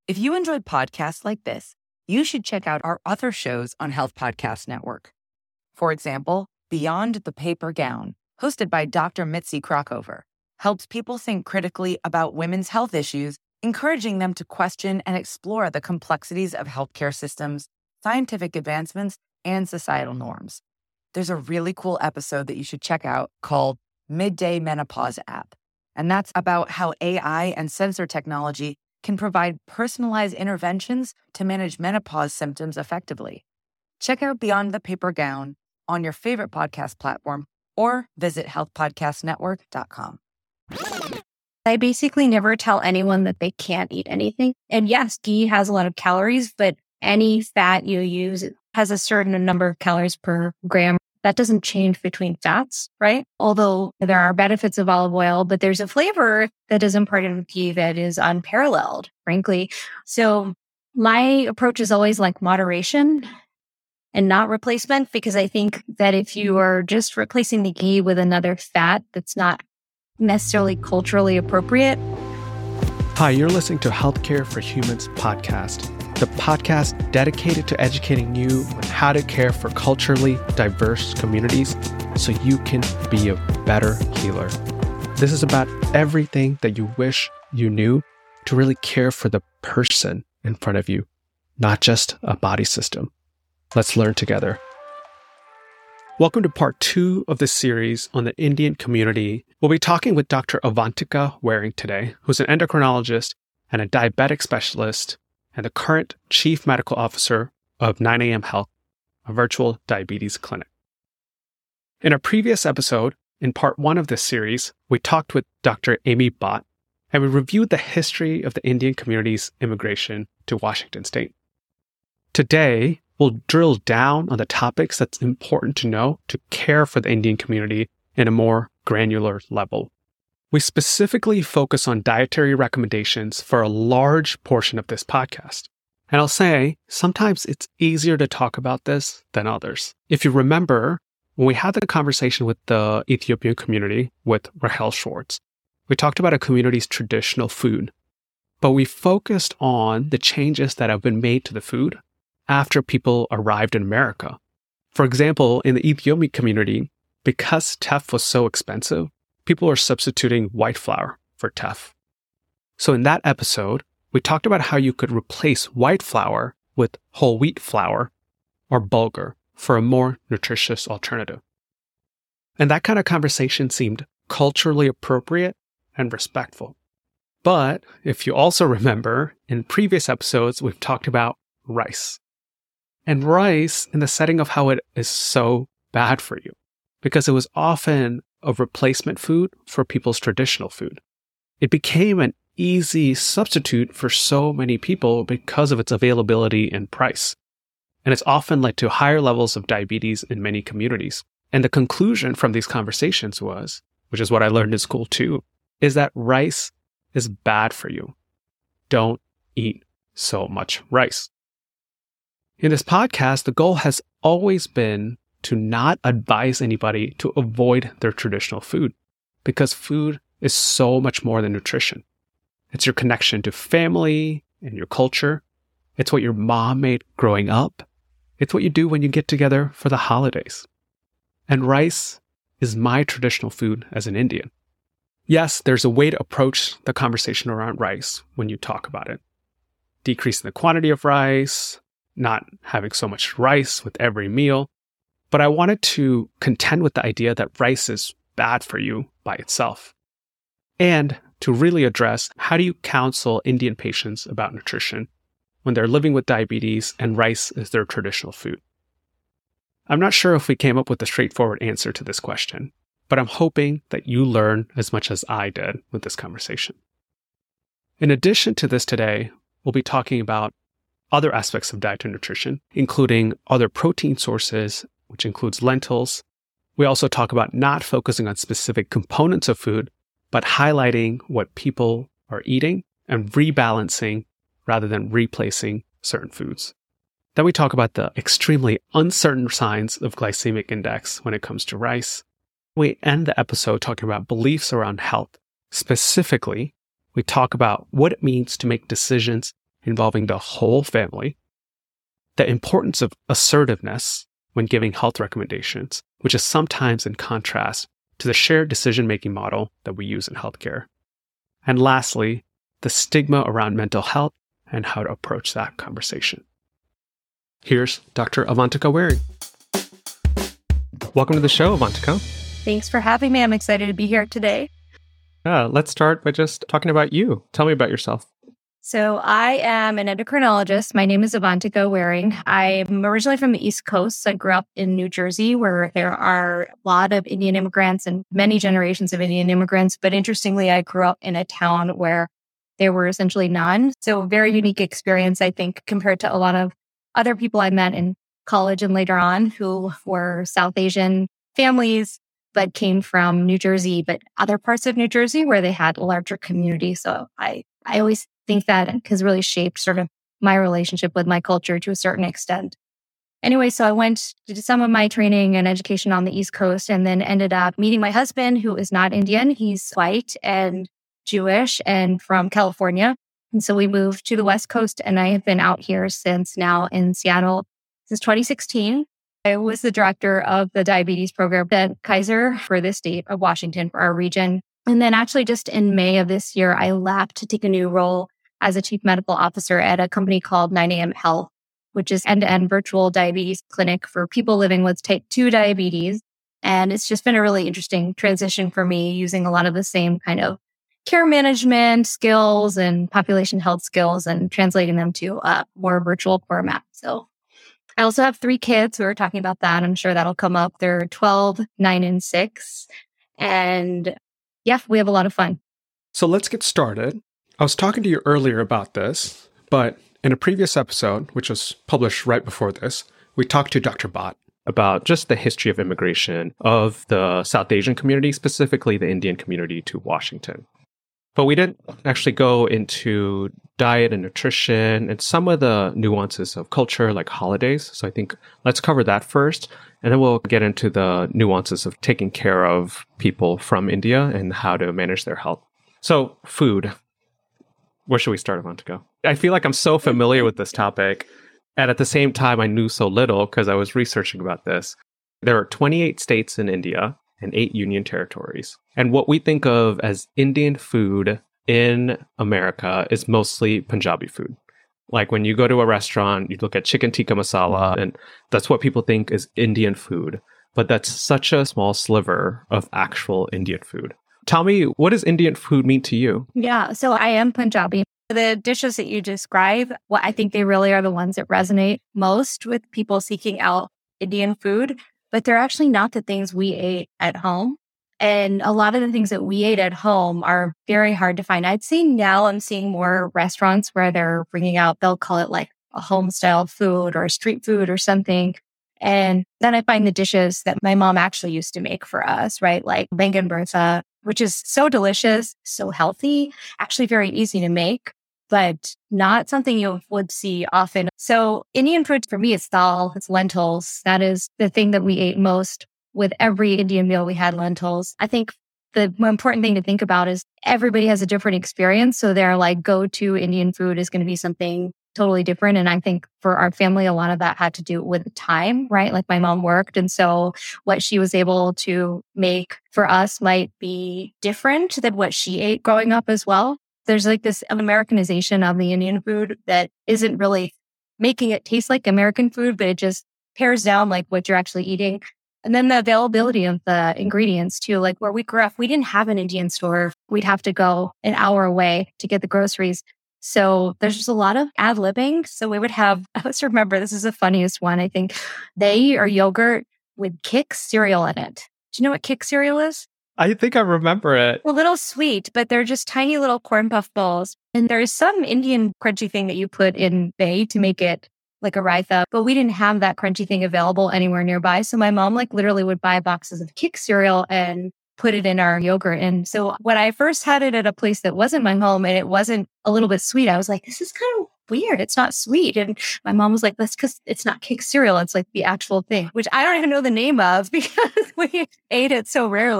If you enjoyed podcasts like this, you should check out our other shows on Health Podcast Network. For example, Beyond the Paper Gown, hosted by Dr. Mitzi Krockover, helps people think critically about women's health issues, encouraging them to question and explore the complexities of healthcare systems, scientific advancements, and societal norms. There's a really cool episode that you should check out called Midday Menopause App, and that's about how AI and sensor technology can provide personalized interventions to manage menopause symptoms effectively. Check out Beyond the Paper Gown on your favorite podcast platform or visit healthpodcastnetwork.com. I basically never tell anyone that they can't eat anything. And yes, ghee has a lot of calories, but any fat you use has a certain number of calories per gram. That doesn't change between fats, right? Although there are benefits of olive oil, but there's a flavor that is imparted with ghee that is unparalleled, frankly. So my approach is always like moderation and not replacement, because I think that if you are just replacing the ghee with another fat that's not necessarily culturally appropriate. Hi, you're listening to Healthcare for Humans podcast, the podcast dedicated to educating you on how to care for culturally diverse communities so you can be a better healer. This is about everything that you wish you knew to really care for the person in front of you, not just a body system. Let's learn together. Welcome to part 2 of this series on the Indian community. We'll be talking with Dr. Avantika Waring today, who's an endocrinologist and a diabetic specialist and the current Chief Medical Officer of 9am Health, a virtual diabetes clinic. In a previous episode, in part 1 of this series, we talked with Dr. Amy Bhatt, and we reviewed the history of the Indian community's immigration to Washington State. Today, we'll drill down on the topics that's important to know to care for the Indian community in a more granular level. We specifically focus on dietary recommendations for a large portion of this podcast. And I'll say, sometimes it's easier to talk about this than others. If you remember, when we had the conversation with the Ethiopian community with Rahel Schwartz, we talked about a community's traditional food, but we focused on the changes that have been made to the food after people arrived in America. For example, in the Ethiopian community, because teff was so expensive, people were substituting white flour for teff. So in that episode, we talked about how you could replace white flour with whole wheat flour or bulgur for a more nutritious alternative. And that kind of conversation seemed culturally appropriate and respectful. But if you also remember, in previous episodes, we've talked about rice. And rice in the setting of how it is so bad for you, because it was often a replacement food for people's traditional food. It became an easy substitute for so many people because of its availability and price. And it's often led to higher levels of diabetes in many communities. And the conclusion from these conversations was, which is what I learned in school too, is that rice is bad for you. Don't eat so much rice. In this podcast, the goal has always been to not advise anybody to avoid their traditional food, because food is so much more than nutrition. It's your connection to family and your culture. It's what your mom made growing up. It's what you do when you get together for the holidays. And rice is my traditional food as an Indian. Yes, there's a way to approach the conversation around rice when you talk about it. Decreasing the quantity of rice, not having so much rice with every meal. But I wanted to contend with the idea that rice is bad for you by itself. And to really address, how do you counsel Indian patients about nutrition when they're living with diabetes and rice is their traditional food? I'm not sure if we came up with a straightforward answer to this question, but I'm hoping that you learn as much as I did with this conversation. In addition to this today, we'll be talking about other aspects of diet and nutrition, including other protein sources, which includes lentils. We also talk about not focusing on specific components of food, but highlighting what people are eating and rebalancing rather than replacing certain foods. Then we talk about the extremely uncertain signs of glycemic index when it comes to rice. We end the episode talking about beliefs around health. Specifically, we talk about what it means to make decisions involving the whole family, the importance of assertiveness when giving health recommendations, which is sometimes in contrast to the shared decision-making model that we use in healthcare. And lastly, the stigma around mental health and how to approach that conversation. Here's Dr. Avantika Waring. Welcome to the show, Avantika. Thanks for having me. I'm excited to be here today. Let's start by just talking about you. Tell me about yourself. So I am an endocrinologist. My name is Avantika Waring. I'm originally from the East Coast. I grew up in New Jersey, where there are a lot of Indian immigrants and many generations of Indian immigrants. But interestingly, I grew up in a town where there were essentially none. So a very unique experience, I think, compared to a lot of other people I met in college and later on who were South Asian families, but came from New Jersey, but other parts of New Jersey where they had a larger community. So I always think that has really shaped sort of my relationship with my culture to a certain extent. Anyway, so I went to do some of my training and education on the East Coast and then ended up meeting my husband, who is not Indian. He's white and Jewish and from California. And so we moved to the West Coast, and I have been out here since now in Seattle since 2016. I was the director of the diabetes program at Kaiser for the state of Washington for our region. And then actually just in May of this year, I left to take a new role as a chief medical officer at a company called 9AM Health, which is end-to-end virtual diabetes clinic for people living with type 2 diabetes. And it's just been a really interesting transition for me, using a lot of the same kind of care management skills and population health skills and translating them to a more virtual format. So I also have 3 kids. We were talking about that. I'm sure that'll come up. They're 12, 9, and 6. And yeah, we have a lot of fun. So let's get started. I was talking to you earlier about this, but in a previous episode, which was published right before this, we talked to Dr. Bhatt about just the history of immigration of the South Asian community, specifically the Indian community, to Washington. But we didn't actually go into diet and nutrition and some of the nuances of culture, like holidays. So I think let's cover that first, and then we'll get into the nuances of taking care of people from India and how to manage their health. So food. Where should we start, Avantika? I feel like I'm so familiar with this topic, and at the same time, I knew so little because I was researching about this. There are 28 states in India and 8 union territories. And what we think of as Indian food in America is mostly Punjabi food. Like when you go to a restaurant, you look at chicken tikka masala, and that's what people think is Indian food. But that's such a small sliver of actual Indian food. Tell me, what does Indian food mean to you? Yeah, so I am Punjabi. The dishes that you describe, well, I think they really are the ones that resonate most with people seeking out Indian food, but they're actually not the things we ate at home. And a lot of the things that we ate at home are very hard to find. I'd say now I'm seeing more restaurants where they're bringing out, they'll call it like a home style food or street food or something. And then I find the dishes that my mom actually used to make for us, right? Like bangan bharta, which is so delicious, so healthy, actually very easy to make, but not something you would see often. So Indian food for me is dal, it's lentils. That is the thing that we ate most. With every Indian meal, we had lentils. I think the more important thing to think about is everybody has a different experience. So their like go-to Indian food is going to be something totally different. And I think for our family, a lot of that had to do with time, right? Like my mom worked. And so what she was able to make for us might be different than what she ate growing up as well. There's like this Americanization of the Indian food that isn't really making it taste like American food, but it just pairs down like what you're actually eating. And then the availability of the ingredients too, like where we grew up, we didn't have an Indian store. We'd have to go an hour away to get the groceries. So there's just a lot of ad-libbing. So we would have, let's remember, this is the funniest one. I think they are yogurt with Kix cereal in it. Do you know what Kix cereal is? I think I remember it. A little sweet, but they're just tiny little corn puff balls. And there's some Indian crunchy thing that you put in bay to make it like a raita, but we didn't have that crunchy thing available anywhere nearby. So my mom like literally would buy boxes of Kix cereal and put it in our yogurt. And so when I first had it at a place that wasn't my home and it wasn't a little bit sweet, I was like, this is kind of weird. It's not sweet. And my mom was like, that's because it's not Kix cereal. It's like the actual thing, which I don't even know the name of because we ate it so rarely.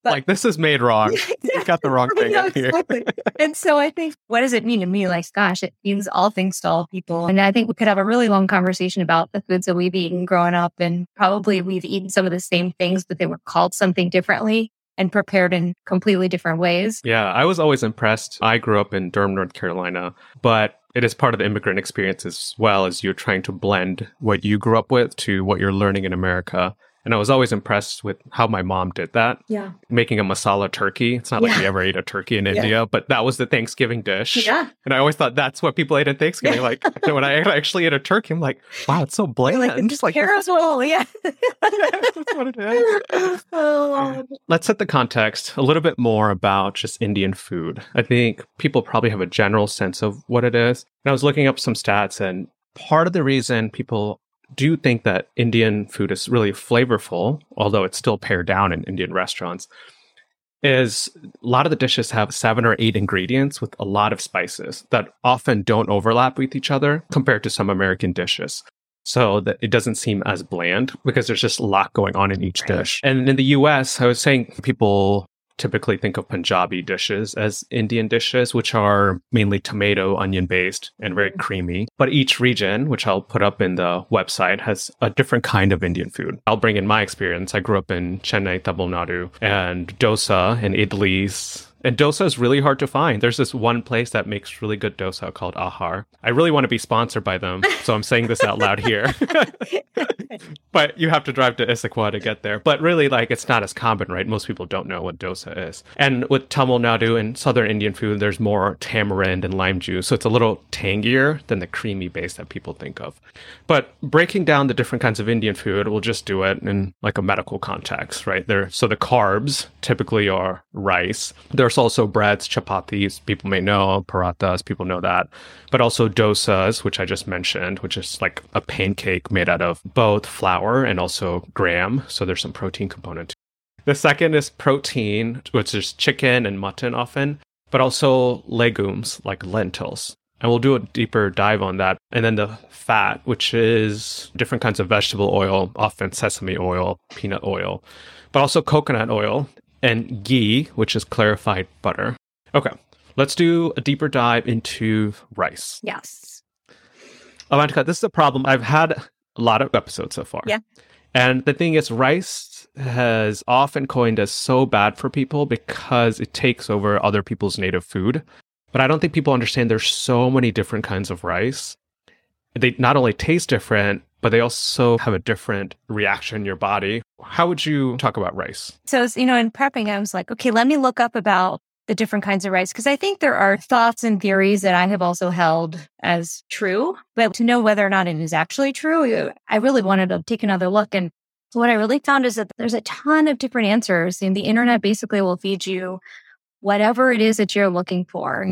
But, like, this is made wrong. You got the wrong thing in here. Exactly. And so I think, what does it mean to me? Like, gosh, it means all things to all people. And I think we could have a really long conversation about the foods that we've eaten growing up. And probably we've eaten some of the same things, but they were called something differently and prepared in completely different ways. Yeah, I was always impressed. I grew up in Durham, North Carolina, but it is part of the immigrant experience as well as you're trying to blend what you grew up with to what you're learning in America. And I was always impressed with how my mom did that. Yeah. Making a masala turkey. It's not like we ever ate a turkey in India, but that was the Thanksgiving dish. Yeah. And I always thought that's what people ate at Thanksgiving. Like, when I actually ate a turkey, I'm like, wow, it's so bland. Like, Just like Carol's yeah. that's what it is. Let's set the context a little bit more about just Indian food. I think people probably have a general sense of what it is. And I was looking up some stats, and part of the reason people do think that Indian food is really flavorful, although it's still pared down in Indian restaurants, is a lot of the dishes have 7 or 8 ingredients with a lot of spices that often don't overlap with each other compared to some American dishes. So that it doesn't seem as bland because there's just a lot going on in each dish. And in the US, I was saying people typically think of Punjabi dishes as Indian dishes, which are mainly tomato, onion based and very creamy. But each region, which I'll put up in the website, has a different kind of Indian food. I'll bring in my experience. I grew up in Chennai, Tamil Nadu, and dosa and idlis. And dosa is really hard to find. There's this one place that makes really good dosa called Ahar. I really want to be sponsored by them, so I'm saying this out loud here. But you have to drive to Issaquah to get there. But really, like, it's not as common, right? Most people don't know what dosa is. And with Tamil Nadu and Southern Indian food, there's more tamarind and lime juice. So it's a little tangier than the creamy base that people think of. But breaking down the different kinds of Indian food, we'll just do it in like a medical context, right? So the carbs typically are rice. There's also breads, chapatis, people may know, parathas, people know that. But also dosas, which I just mentioned, which is like a pancake made out of both flour and also gram. So there's some protein component. The second is protein, which is chicken and mutton often, but also legumes like lentils. And we'll do a deeper dive on that. And then the fat, which is different kinds of vegetable oil, often sesame oil, peanut oil, but also coconut oil, and ghee, which is clarified butter. Okay, let's do a deeper dive into rice. Yes. Avantika, this is a problem. I've had a lot of episodes so far. Yeah. And the thing is, rice has often coined as so bad for people because it takes over other people's native food. But I don't think people understand there's so many different kinds of rice. They not only taste different, but they also have a different reaction in your body. How would you talk about rice? So, in prepping, I was like, okay, let me look up about the different kinds of rice, because I think there are thoughts and theories that I have also held as true. But to know whether or not it is actually true, I really wanted to take another look. And what I really found is that there's a ton of different answers. And the internet basically will feed you whatever it is that you're looking for,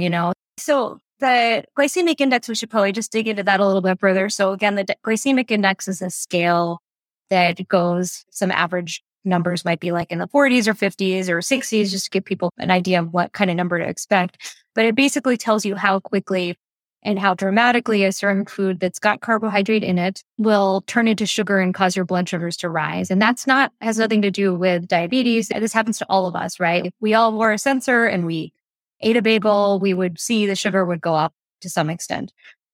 So the glycemic index, we should probably just dig into that a little bit further. So again, the glycemic index is a scale that goes, some average numbers might be like in the 40s or 50s or 60s, just to give people an idea of what kind of number to expect. But it basically tells you how quickly and how dramatically a certain food that's got carbohydrate in it will turn into sugar and cause your blood sugars to rise. And has nothing to do with diabetes. This happens to all of us, right? If we all wore a sensor and we ate a bagel, we would see the sugar would go up to some extent.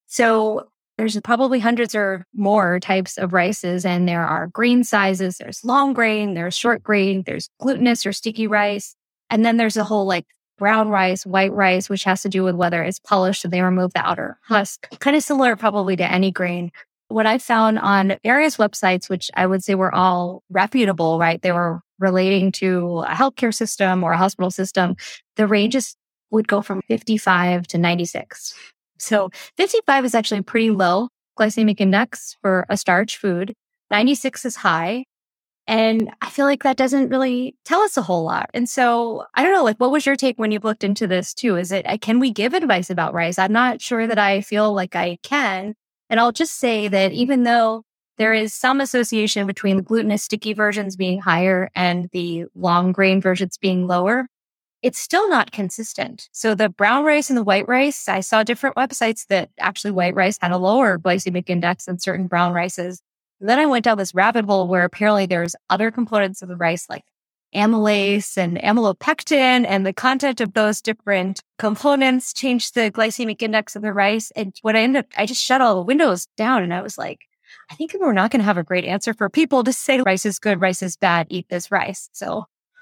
So there's probably hundreds or more types of rices, and there are grain sizes. There's long grain, there's short grain, there's glutinous or sticky rice. And then there's a whole like brown rice, white rice, which has to do with whether it's polished and they remove the outer husk. Kind of similar probably to any grain. What I found on various websites, which I would say were all reputable, right? They were relating to a healthcare system or a hospital system. The ranges would go from 55 to 96. So 55 is actually a pretty low glycemic index for a starch food. 96 is high. And I feel like that doesn't really tell us a whole lot. And so I don't know, like, what was your take when you looked into this too? Can we give advice about rice? I'm not sure that I feel like I can. And I'll just say that even though there is some association between the glutinous sticky versions being higher and the long grain versions being lower, it's still not consistent. So the brown rice and the white rice, I saw different websites that actually white rice had a lower glycemic index than certain brown rices. And then I went down this rabbit hole where apparently there's other components of the rice like amylase and amylopectin, and the content of those different components changed the glycemic index of the rice. And what I just shut all the windows down, and I was like, I think we're not going to have a great answer for people to say rice is good, rice is bad, eat this rice. So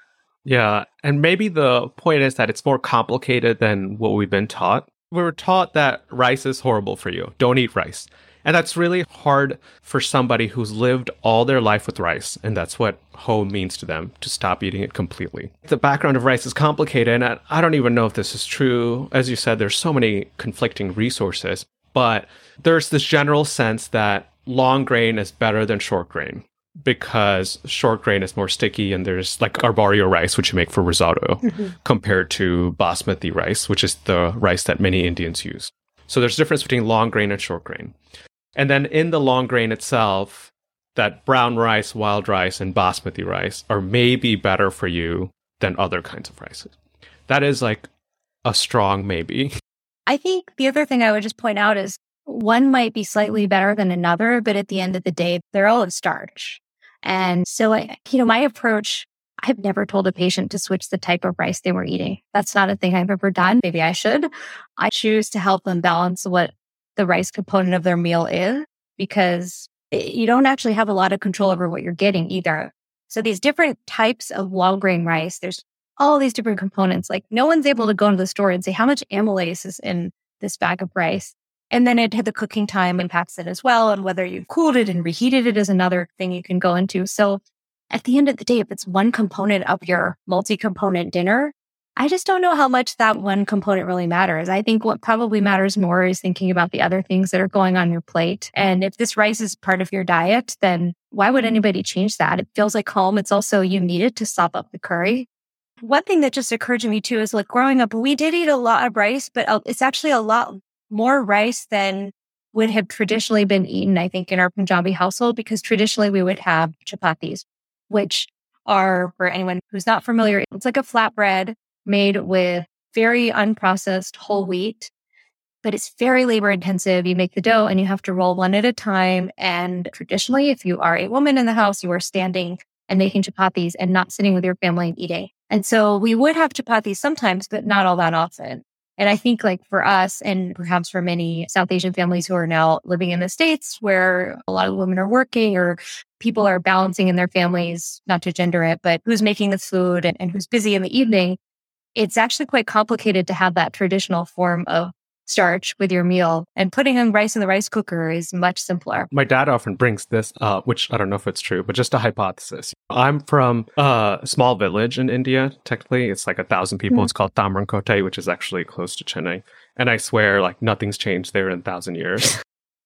yeah, and maybe the point is that it's more complicated than what we've been taught. We were taught that rice is horrible for you. Don't eat rice. And that's really hard for somebody who's lived all their life with rice. And that's what home means to them, to stop eating it completely. The background of rice is complicated. And I don't even know if this is true. As you said, there's so many conflicting resources. But there's this general sense that long grain is better than short grain because short grain is more sticky. And there's like arborio rice, which you make for risotto, compared to basmati rice, which is the rice that many Indians use. So there's a difference between long grain and short grain. And then in the long grain itself, that brown rice, wild rice, and basmati rice are maybe better for you than other kinds of rices. That is like a strong maybe. I think the other thing I would just point out is one might be slightly better than another, but at the end of the day, they're all of starch. And so, my approach, I've never told a patient to switch the type of rice they were eating. That's not a thing I've ever done. Maybe I should. I choose to help them balance what the rice component of their meal is, because you don't actually have a lot of control over what you're getting either. So these different types of long grain rice, there's all these different components. Like no one's able to go into the store and say how much amylase is in this bag of rice. And then the cooking time impacts it as well. And whether you've cooled it and reheated it is another thing you can go into. So at the end of the day, if it's one component of your multi-component dinner, I just don't know how much that one component really matters. I think what probably matters more is thinking about the other things that are going on your plate. And if this rice is part of your diet, then why would anybody change that? It feels like home. It's also, you need it to sop up the curry. One thing that just occurred to me too is like growing up, we did eat a lot of rice, but it's actually a lot more rice than would have traditionally been eaten, I think, in our Punjabi household, because traditionally we would have chapatis, which are, for anyone who's not familiar, it's like a flatbread made with very unprocessed whole wheat, but it's very labor intensive. You make the dough and you have to roll one at a time. And traditionally, if you are a woman in the house, you are standing and making chapatis and not sitting with your family and eating. And so we would have chapatis sometimes, but not all that often. And I think like for us and perhaps for many South Asian families who are now living in the States where a lot of women are working or people are balancing in their families, not to gender it, but who's making the food and who's busy in the evening, it's actually quite complicated to have that traditional form of starch with your meal. And putting in rice in the rice cooker is much simpler. My dad often brings this up, which I don't know if it's true, but just a hypothesis. I'm from a small village in India. Technically, it's like 1,000 people. It's called Tamrankote, which is actually close to Chennai. And I swear, like, nothing's changed there in 1,000 years.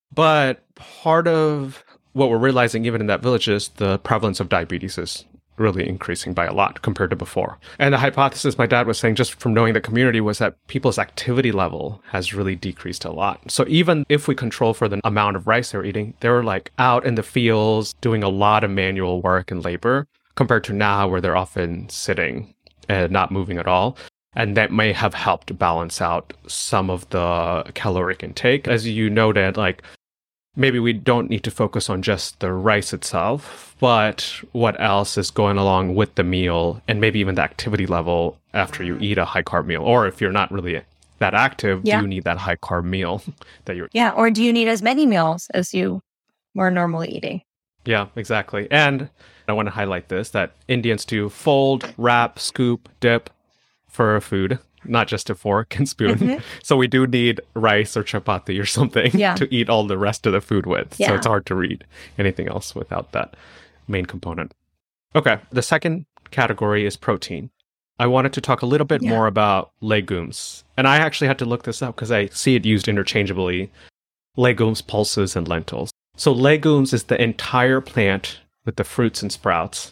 But part of what we're realizing, even in that village, is the prevalence of diabetes is really increasing by a lot compared to before. And the hypothesis my dad was saying, just from knowing the community, was that people's activity level has really decreased a lot. So even if we control for the amount of rice they're eating, they're like out in the fields doing a lot of manual work and labor compared to now where they're often sitting and not moving at all. And that may have helped balance out some of the caloric intake. As you noted, like, maybe we don't need to focus on just the rice itself, but what else is going along with the meal and maybe even the activity level after you eat a high carb meal. Or if you're not really that active, do you need that high carb meal that you're... Yeah, or do you need as many meals as you were normally eating? Yeah, exactly. And I want to highlight this, that Indians do fold, wrap, scoop, dip for food. Not just a fork and spoon. So we do need rice or chapati or something to eat all the rest of the food with. So it's hard to eat anything else without that main component. Okay, the second category is protein. I wanted to talk a little bit more about legumes. And I actually had to look this up because I see it used interchangeably. Legumes, pulses, and lentils. So legumes is the entire plant with the fruits and sprouts.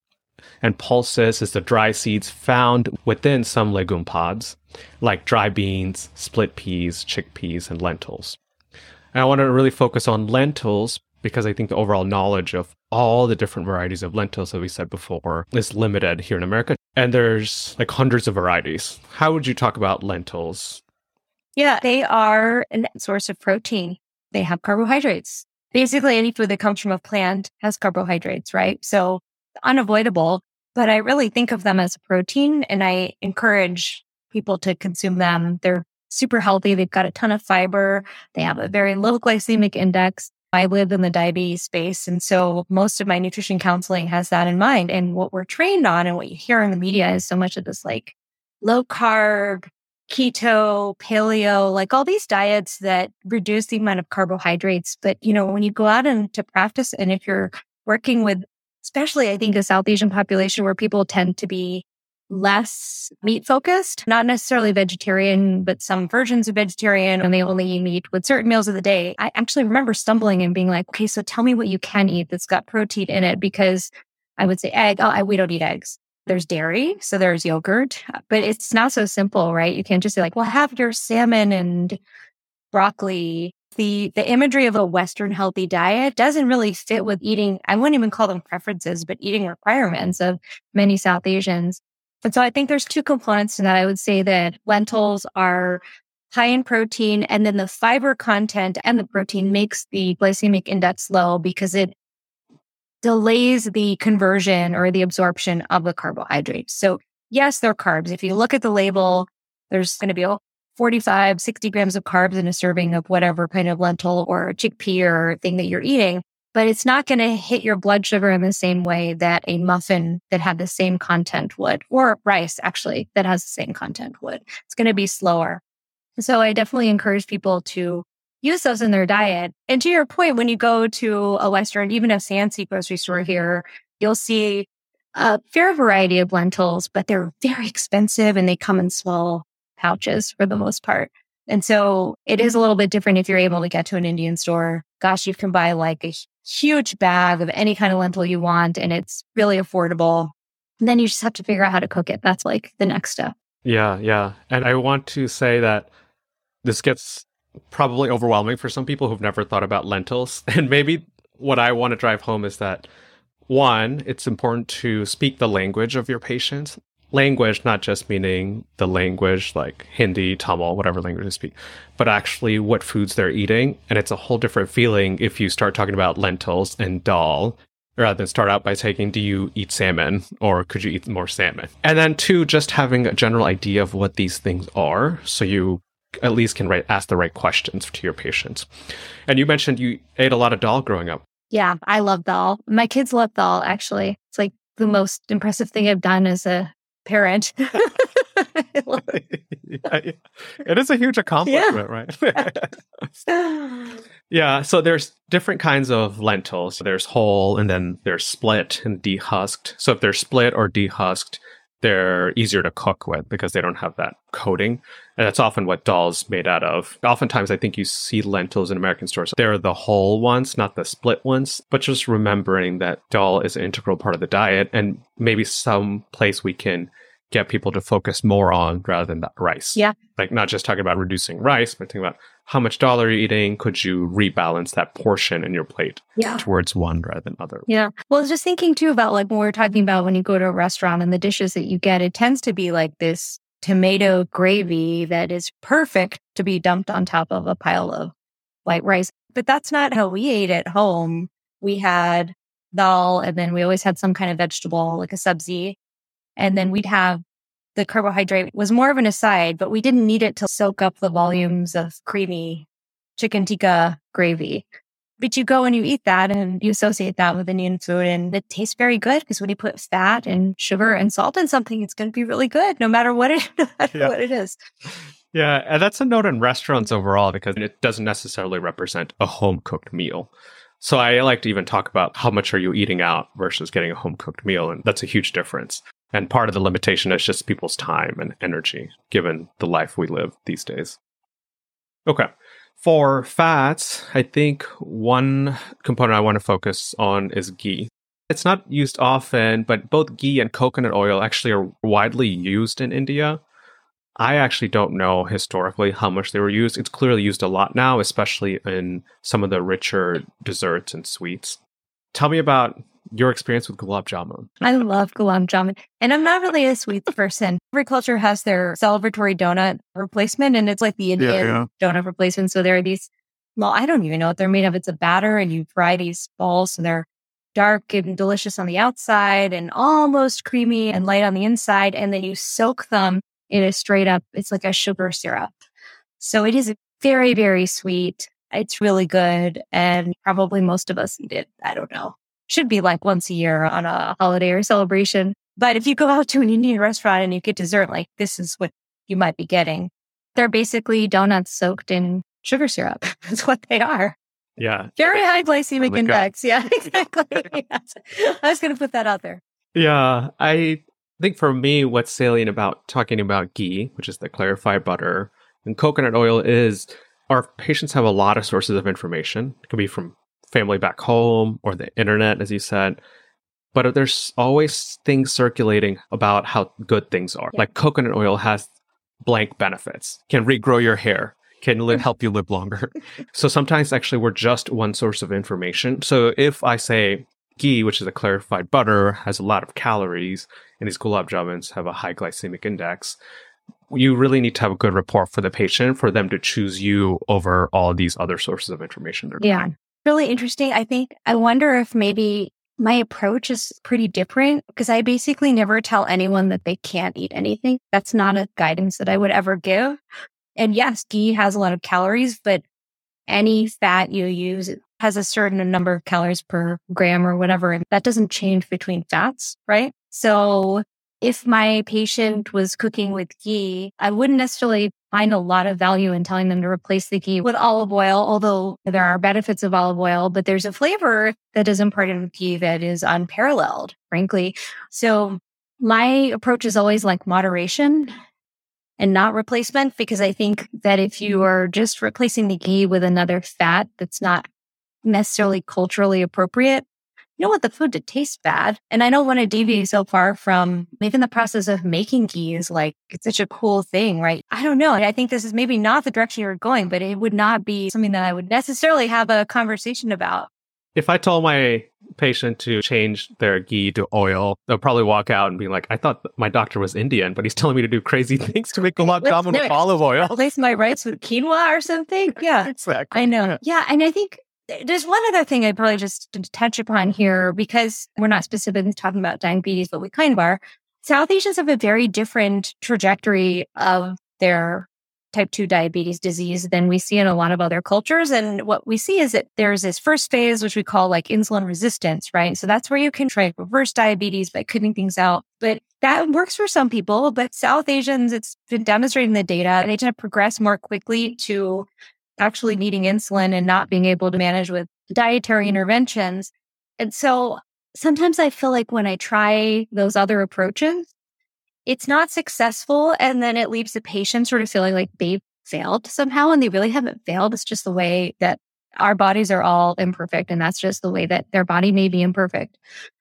And pulses is the dry seeds found within some legume pods, like dry beans, split peas, chickpeas, and lentils. And I want to really focus on lentils because I think the overall knowledge of all the different varieties of lentils that we said before is limited here in America. And there's like hundreds of varieties. How would you talk about lentils? Yeah, they are a source of protein. They have carbohydrates. Basically, any food that comes from a plant has carbohydrates, right? So unavoidable. but I really think of them as a protein, and I encourage people to consume them. They're super healthy. They've got a ton of fiber. They have a very low glycemic index. I live in the diabetes space, and so most of my nutrition counseling has that in mind. And what we're trained on and what you hear in the media is so much of this like low carb, keto, paleo, like all these diets that reduce the amount of carbohydrates. But, when you go out into practice, and if you're working with, especially I think the South Asian population where people tend to be less meat focused, not necessarily vegetarian, but some versions of vegetarian, and they only eat meat with certain meals of the day. I actually remember stumbling and being like, okay, so tell me what you can eat that's got protein in it, because I would say egg. We don't eat eggs. There's dairy, so there's yogurt, but it's not so simple, right? You can't just say like, well, have your salmon and broccoli. The imagery of a Western healthy diet doesn't really fit with eating, I wouldn't even call them preferences, but eating requirements of many South Asians. And so I think there's two components to that. I would say that lentils are high in protein, and then the fiber content and the protein makes the glycemic index low because it delays the conversion or the absorption of the carbohydrates. So yes, they're carbs. If you look at the label, there's going to be 45, 60 grams of carbs in a serving of whatever kind of lentil or chickpea or thing that you're eating, but it's not going to hit your blood sugar in the same way that a muffin that had the same content would, or rice actually that has the same content would. It's going to be slower. So I definitely encourage people to use those in their diet. And to your point, when you go to a Western, even a fancy grocery store here, you'll see a fair variety of lentils, but they're very expensive and they come in small pouches for the most part. And so it is a little bit different if you're able to get to an Indian store. Gosh, you can buy like a huge bag of any kind of lentil you want, and it's really affordable. And then you just have to figure out how to cook it. That's like the next step. Yeah. And I want to say that this gets probably overwhelming for some people who've never thought about lentils. And maybe what I want to drive home is that, one, it's important to speak the language of your patients. Language, not just meaning the language like Hindi, Tamil, whatever language they speak, but actually what foods they're eating. And it's a whole different feeling if you start talking about lentils and dal, rather than start out by saying, do you eat salmon or could you eat more salmon? And then two, just having a general idea of what these things are, so you at least can ask the right questions to your patients. And you mentioned you ate a lot of dal growing up. Yeah, I love dal. My kids love dal, actually. It's like the most impressive thing I've done as a parent. It is a huge accomplishment, right? Yeah, so there's different kinds of lentils. There's whole, and then there's split and dehusked. So if they're split or dehusked, they're easier to cook with because they don't have that coating. And that's often what dal's made out of. Oftentimes, I think you see lentils in American stores. They're the whole ones, not the split ones. But just remembering that dal is an integral part of the diet, and maybe some place we can get people to focus more on rather than that rice. Yeah. Like not just talking about reducing rice, but thinking about how much dal are you eating? Could you rebalance that portion in your plate towards one rather than other? Yeah. Well, I was just thinking too about like when we're talking about when you go to a restaurant and the dishes that you get, it tends to be like this tomato gravy that is perfect to be dumped on top of a pile of white rice. But that's not how we ate at home. We had dal, and then we always had some kind of vegetable, like a sabzi. And then we'd have the carbohydrate was more of an aside, but we didn't need it to soak up the volumes of creamy chicken tikka gravy. But you go and you eat that and you associate that with Indian food, and it tastes very good because when you put fat and sugar and salt in something, it's going to be really good no matter what it is. Yeah, and that's a note in restaurants overall because it doesn't necessarily represent a home-cooked meal. So I like to even talk about how much are you eating out versus getting a home-cooked meal, and that's a huge difference. And part of the limitation is just people's time and energy, given the life we live these days. Okay. For fats, I think one component I want to focus on is ghee. It's not used often, but both ghee and coconut oil actually are widely used in India. I actually don't know historically how much they were used. It's clearly used a lot now, especially in some of the richer desserts and sweets. Tell me about your experience with gulab jamun. I love gulab jamun. And I'm not really a sweets person. Every culture has their celebratory donut replacement, and it's like the Indian donut replacement. So there are these, well, I don't even know what they're made of. It's a batter, and you fry these balls, and they're dark and delicious on the outside and almost creamy and light on the inside. And then you soak them in a straight up, it's like a sugar syrup. So it is very, very sweet. It's really good. And probably most of us eat it. I don't know. Should be like once a year on a holiday or celebration. But if you go out to an Indian restaurant and you get dessert, like this is what you might be getting. They're basically donuts soaked in sugar syrup. That's what they are. Yeah. Very high glycemic index. Yeah, exactly. Yes. I was going to put that out there. Yeah. I think for me, what's salient about talking about ghee, which is the clarified butter, and coconut oil is our patients have a lot of sources of information. It can be from family back home or the internet, as you said. But there's always things circulating about how good things are. Yeah. Like coconut oil has blank benefits, can regrow your hair, can help you live longer. So sometimes actually we're just one source of information. So if I say ghee, which is a clarified butter, has a lot of calories, and these gulab jamuns have a high glycemic index, you really need to have a good rapport for the patient for them to choose you over all these other sources of information. Yeah. Really interesting. I wonder if maybe my approach is pretty different because I basically never tell anyone that they can't eat anything. That's not a guidance that I would ever give. And yes, ghee has a lot of calories, but any fat you use has a certain number of calories per gram or whatever. And that doesn't change between fats, right? So if my patient was cooking with ghee, I wouldn't necessarily find a lot of value in telling them to replace the ghee with olive oil, although there are benefits of olive oil, but there's a flavor that is imparted with ghee that is unparalleled, frankly. So my approach is always like moderation and not replacement, because I think that if you are just replacing the ghee with another fat that's not necessarily culturally appropriate, you don't want the food to taste bad. And I don't want to deviate so far from even the process of making ghee is like, it's such a cool thing, right? I don't know. I think this is maybe not the direction you're going, but it would not be something that I would necessarily have a conversation about. If I told my patient to change their ghee to oil, they'll probably walk out and be like, I thought my doctor was Indian, but he's telling me to do crazy things to make gulab jamun with olive oil. Replace my rice with quinoa or something. Yeah, exactly. I know. Yeah. And I think there's one other thing I'd probably just to touch upon here, because we're not specifically talking about diabetes, but we kind of are. South Asians have a very different trajectory of their type 2 diabetes disease than we see in a lot of other cultures. And what we see is that there's this first phase, which we call like insulin resistance, right? So that's where you can try to reverse diabetes by cutting things out. But that works for some people. But South Asians, it's been demonstrated in the data, they tend to progress more quickly to actually needing insulin and not being able to manage with dietary interventions. And so sometimes I feel like when I try those other approaches, it's not successful. And then it leaves the patient sort of feeling like they've failed somehow. And they really haven't failed. It's just the way that our bodies are all imperfect. And that's just the way that their body may be imperfect.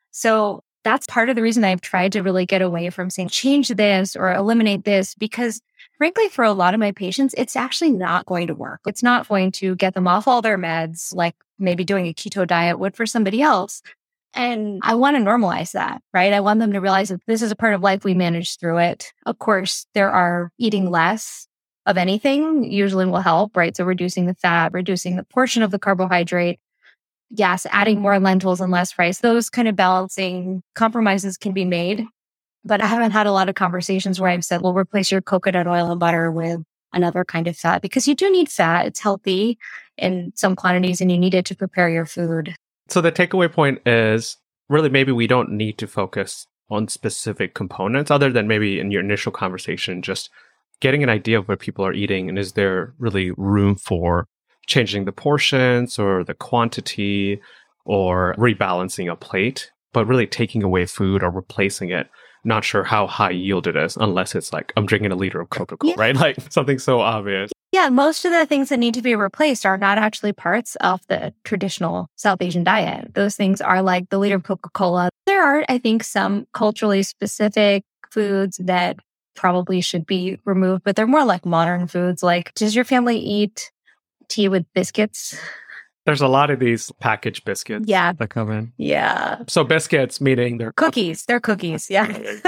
So that's part of the reason I've tried to really get away from saying change this or eliminate this, because frankly, for a lot of my patients, it's actually not going to work. It's not going to get them off all their meds, like maybe doing a keto diet would for somebody else. And I want to normalize that, right? I want them to realize that this is a part of life. We manage through it. Of course, there are eating less of anything usually will help, right? So reducing the fat, reducing the portion of the carbohydrate. Yes, adding more lentils and less rice. Those kind of balancing compromises can be made. But I haven't had a lot of conversations where I've said, well, replace your coconut oil and butter with another kind of fat, because you do need fat. It's healthy in some quantities and you need it to prepare your food. So the takeaway point is really maybe we don't need to focus on specific components other than maybe in your initial conversation, just getting an idea of what people are eating. And is there really room for changing the portions or the quantity or rebalancing a plate, but really taking away food or replacing it? Not sure how high yield it is unless it's like, I'm drinking a liter of Coca-Cola, right? Like something so obvious. Yeah, most of the things that need to be replaced are not actually parts of the traditional South Asian diet. Those things are like the liter of Coca-Cola. There are, I think, some culturally specific foods that probably should be removed, but they're more like modern foods. Like, does your family eat tea with biscuits? There's a lot of these packaged biscuits that come in. Yeah. So biscuits, meaning they're cookies. They're cookies. Yeah.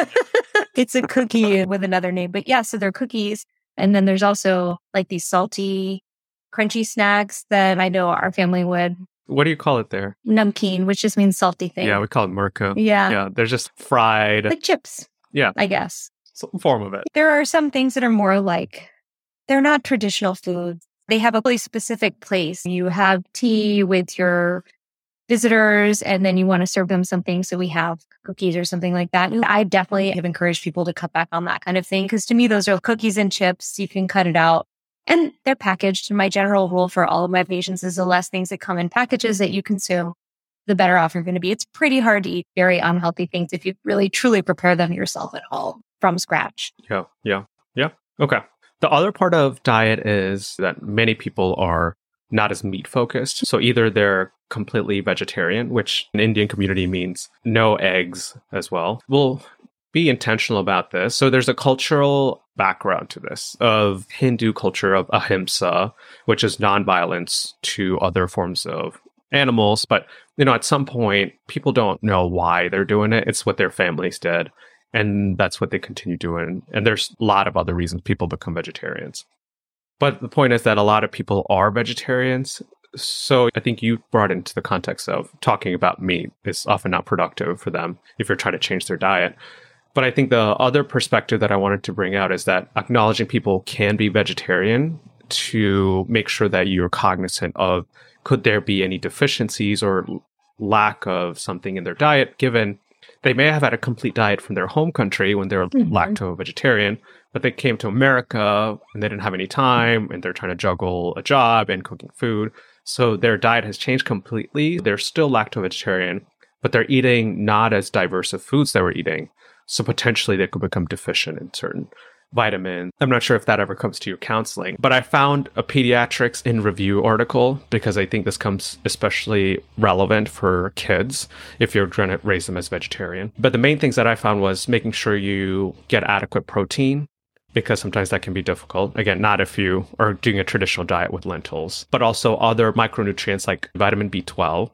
It's a cookie with another name. But yeah, so they're cookies. And then there's also like these salty, crunchy snacks that I know our family would What do you call it there? Namkeen, which just means salty thing. Yeah, we call it murka. Yeah. Yeah, they're just fried. Like chips. Yeah. I guess. Some form of it. There are some things that are more like, they're not traditional foods. They have a really specific place. You have tea with your visitors and then you want to serve them something. So we have cookies or something like that. And I definitely have encouraged people to cut back on that kind of thing. Because to me, those are cookies and chips. You can cut it out. And they're packaged. My general rule for all of my patients is the less things that come in packages that you consume, the better off you're going to be. It's pretty hard to eat very unhealthy things if you really truly prepare them yourself at home from scratch. Yeah. Okay. The other part of diet is that many people are not as meat focused. So either they're completely vegetarian, which in Indian community means no eggs as well. We'll be intentional about this. So there's a cultural background to this of Hindu culture of ahimsa, which is nonviolence to other forms of animals. But, at some point, people don't know why they're doing it. It's what their families did. And that's what they continue doing. And there's a lot of other reasons people become vegetarians. But the point is that a lot of people are vegetarians. So I think you brought into the context of talking about meat is often not productive for them if you're trying to change their diet. But I think the other perspective that I wanted to bring out is that acknowledging people can be vegetarian to make sure that you're cognizant of could there be any deficiencies or lack of something in their diet, given they may have had a complete diet from their home country when they're lacto-vegetarian, but they came to America and they didn't have any time and they're trying to juggle a job and cooking food. So their diet has changed completely. They're still lacto-vegetarian, but they're eating not as diverse of foods that we're eating. So potentially they could become deficient in certain vitamins. I'm not sure if that ever comes to your counseling, but I found a Pediatrics in Review article because I think this comes especially relevant for kids if you're trying to raise them as vegetarian. But the main things that I found was making sure you get adequate protein, because sometimes that can be difficult. Again, not if you are doing a traditional diet with lentils, but also other micronutrients like vitamin B12,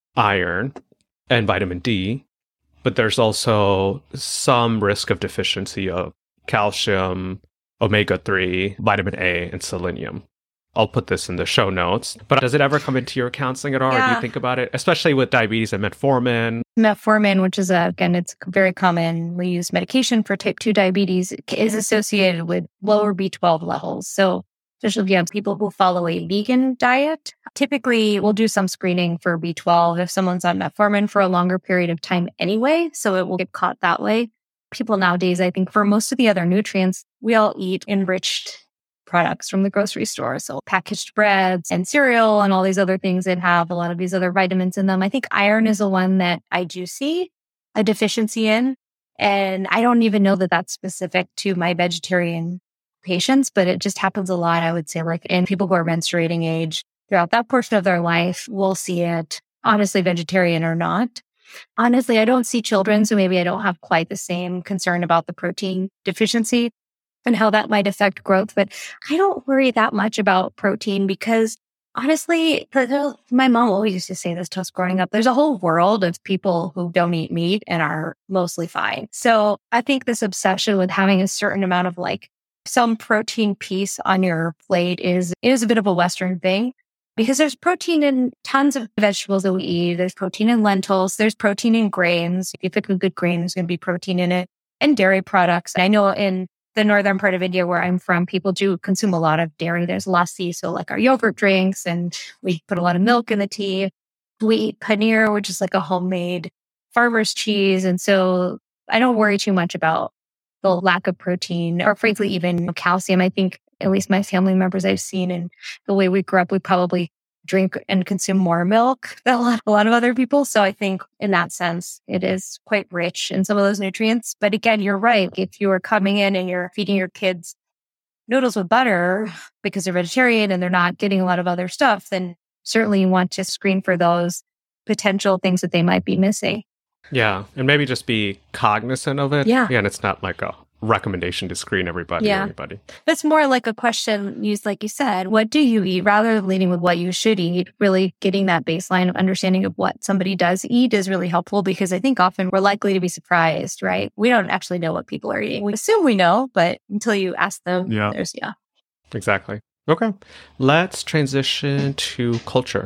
iron, and vitamin D. But there's also some risk of deficiency of calcium, omega-3, vitamin A, and selenium. I'll put this in the show notes. But does it ever come into your counseling at all? Or do you think about it? Especially with diabetes and metformin. Metformin, which is, it's very commonly used medication for type 2 diabetes, is associated with lower B12 levels. So especially if you have people who follow a vegan diet, typically we'll do some screening for B12 if someone's on metformin for a longer period of time anyway. So it will get caught that way. People nowadays, I think for most of the other nutrients, we all eat enriched products from the grocery store. So packaged breads and cereal and all these other things that have a lot of these other vitamins in them. I think iron is the one that I do see a deficiency in. And I don't even know that that's specific to my vegetarian patients, but it just happens a lot, I would say, like in people who are menstruating age throughout that portion of their life, we'll see it, honestly, vegetarian or not. Honestly, I don't see children, so maybe I don't have quite the same concern about the protein deficiency and how that might affect growth. But I don't worry that much about protein because honestly, my mom always used to say this to us growing up. There's a whole world of people who don't eat meat and are mostly fine. So I think this obsession with having a certain amount of some protein piece on your plate is a bit of a Western thing. Because there's protein in tons of vegetables that we eat. There's protein in lentils. There's protein in grains. If you pick a good grain, there's going to be protein in it. And dairy products. I know in the northern part of India where I'm from, people do consume a lot of dairy. There's lassi, so like our yogurt drinks, and we put a lot of milk in the tea. We eat paneer, which is like a homemade farmer's cheese. And so I don't worry too much about the lack of protein or frankly, even calcium. I think at least my family members I've seen and the way we grew up, we probably drink and consume more milk than a lot of other people. So I think in that sense, it is quite rich in some of those nutrients. But again, you're right. If you are coming in and you're feeding your kids noodles with butter because they're vegetarian and they're not getting a lot of other stuff, then certainly you want to screen for those potential things that they might be missing. Yeah. And maybe just be cognizant of it. Yeah. And it's not like a recommendation to screen everybody or anybody. That's more like a question used, like you said, what do you eat? Rather than leading with what you should eat, really getting that baseline of understanding of what somebody does eat is really helpful because I think often we're likely to be surprised, right? We don't actually know what people are eating. We assume we know, but until you ask them, Exactly. Okay. Let's transition to culture.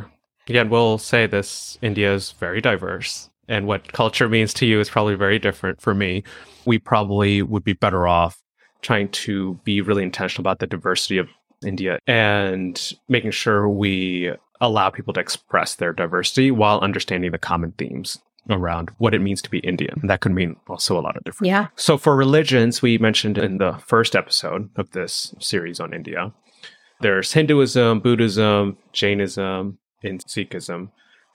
Again, we'll say this, India is very diverse. And what culture means to you is probably very different for me. We probably would be better off trying to be really intentional about the diversity of India and making sure we allow people to express their diversity while understanding the common themes around what it means to be Indian. And that could mean also a lot of different. Yeah. So for religions, we mentioned in the first episode of this series on India, there's Hinduism, Buddhism, Jainism, and Sikhism.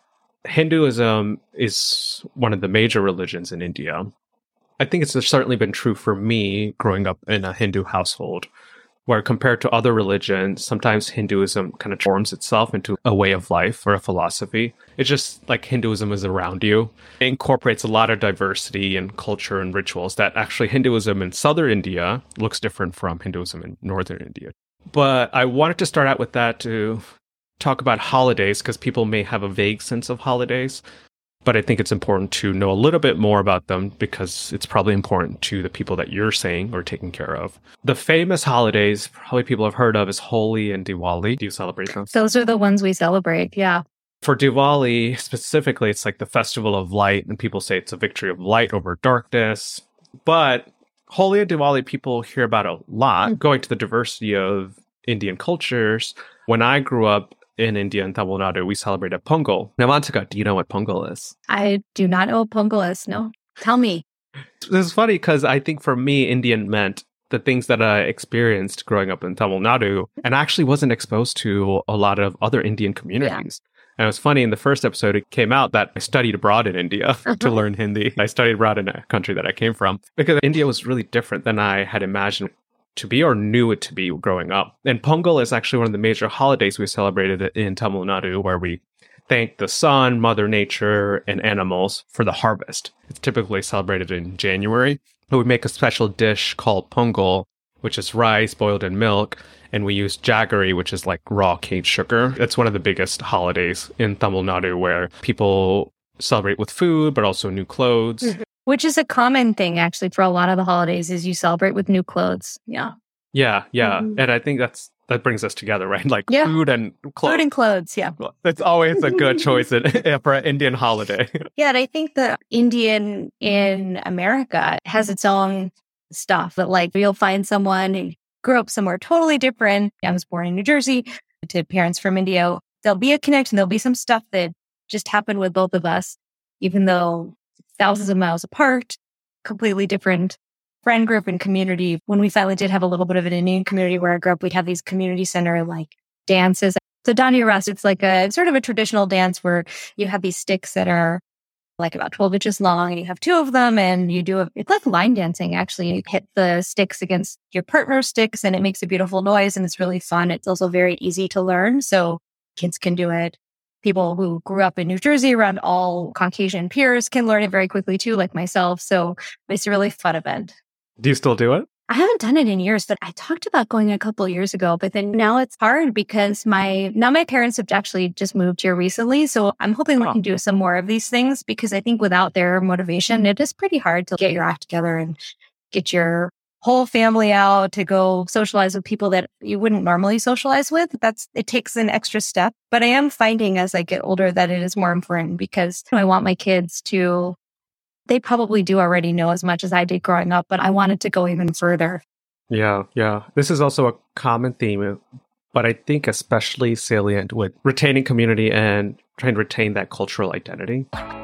Hinduism is one of the major religions in India. I think it's certainly been true for me growing up in a Hindu household, where compared to other religions, sometimes Hinduism kind of forms itself into a way of life or a philosophy. It's just like Hinduism is around you. It incorporates a lot of diversity and culture and rituals that actually Hinduism in southern India looks different from Hinduism in northern India. But I wanted to start out with that to talk about holidays because people may have a vague sense of holidays. But I think it's important to know a little bit more about them because it's probably important to the people that you're saying or taking care of. The famous holidays probably people have heard of is Holi and Diwali. Do you celebrate those? Those are the ones we celebrate. Yeah. For Diwali specifically, it's like the festival of light, and people say it's a victory of light over darkness. But Holi and Diwali, people hear about a lot, going to the diversity of Indian cultures. When I grew up in India and Tamil Nadu, we celebrated Pongal. Now, Avantika, do you know what Pongal is? I do not know what Pongal is. No. Tell me. This is funny because I think for me, Indian meant the things that I experienced growing up in Tamil Nadu and actually wasn't exposed to a lot of other Indian communities. Yeah. And it was funny, in the first episode, it came out that I studied abroad in India to learn Hindi. I studied abroad in a country that I came from because India was really different than I had imagined to be or knew it to be growing up. And Pongal is actually one of the major holidays we celebrated in Tamil Nadu, where we thank the sun, Mother Nature, and animals for the harvest. It's typically celebrated in January. But we make a special dish called Pongal, which is rice boiled in milk, and we use jaggery, which is like raw cane sugar. It's one of the biggest holidays in Tamil Nadu where people celebrate with food, but also new clothes. Mm-hmm. Which is a common thing, actually, for a lot of the holidays, is you celebrate with new clothes. Yeah. Yeah. Mm-hmm. And I think that brings us together, right? Like food and clothes. Food and clothes, yeah. That's always a good choice for an Indian holiday. Yeah, and I think the Indian in America has its own stuff. That like you'll find someone who grew up somewhere totally different. I was born in New Jersey to parents from India. There'll be a connection. There'll be some stuff that just happened with both of us, even though thousands of miles apart, completely different friend group and community. When we finally did have a little bit of an Indian community where I grew up, we'd have these community center like dances. So Dandiya Ras, it's like a sort of a traditional dance where you have these sticks that are like about 12 inches long and you have two of them and you do it's like line dancing actually. You hit the sticks against your partner's sticks and it makes a beautiful noise and it's really fun. It's also very easy to learn. So kids can do it. People who grew up in New Jersey around all Caucasian peers can learn it very quickly too, like myself. So it's a really fun event. Do you still do it? I haven't done it in years, but I talked about going a couple of years ago, but then now it's hard because my parents have actually just moved here recently. So I'm hoping we can do some more of these things because I think without their motivation, it is pretty hard to get your act together and get your whole family out to go socialize with people that you wouldn't normally socialize with. It takes an extra step, but I am finding as I get older that it is more important because I want my kids to, they probably do already know as much as I did growing up, but I wanted to go even further. Yeah. This is also a common theme, but I think especially salient with retaining community and trying to retain that cultural identity.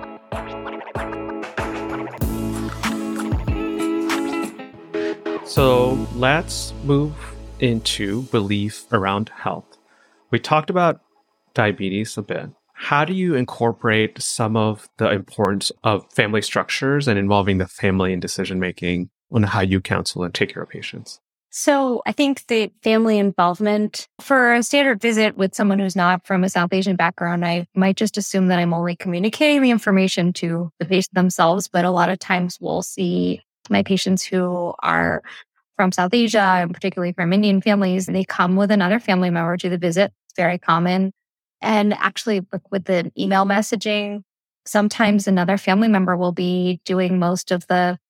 So let's move into belief around health. We talked about diabetes a bit. How do you incorporate some of the importance of family structures and involving the family in decision-making on how you counsel and take care of patients? So I think the family involvement for a standard visit with someone who's not from a South Asian background, I might just assume that I'm only communicating the information to the patient themselves. But a lot of times we'll see my patients who are from South Asia, and particularly from Indian families, they come with another family member to the visit. It's very common. And actually, with the email messaging, sometimes another family member will be doing most of the